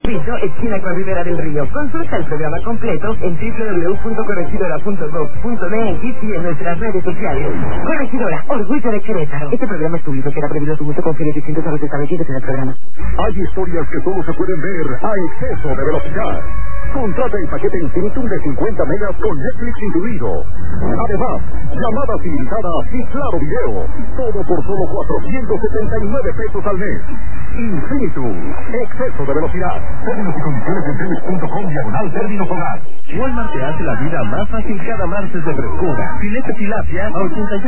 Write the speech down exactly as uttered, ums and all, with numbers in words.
Servicio esquina con Ribera del Río. Consulta el programa completo en doble u doble u doble u punto corregidora punto gov punto m x y en nuestras redes sociales. Corregidora, orgullo de Querétaro. Este programa es público, será prohibido su uso con fines distintos a los establecidos en el programa. Hay historias que solo se pueden ver a exceso de velocidad. Contrata el paquete Infinitum de cincuenta megas con Netflix incluido. Además, llamadas ilimitadas y claro video. Todo por solo cuatrocientos setenta y nueve pesos al mes. Infinitum, exceso de velocidad. Términos y condiciones en tenis punto com diagonal términos hogar. Walmart te hace la vida más fácil cada martes de frescura. Filete tilapia a ochenta y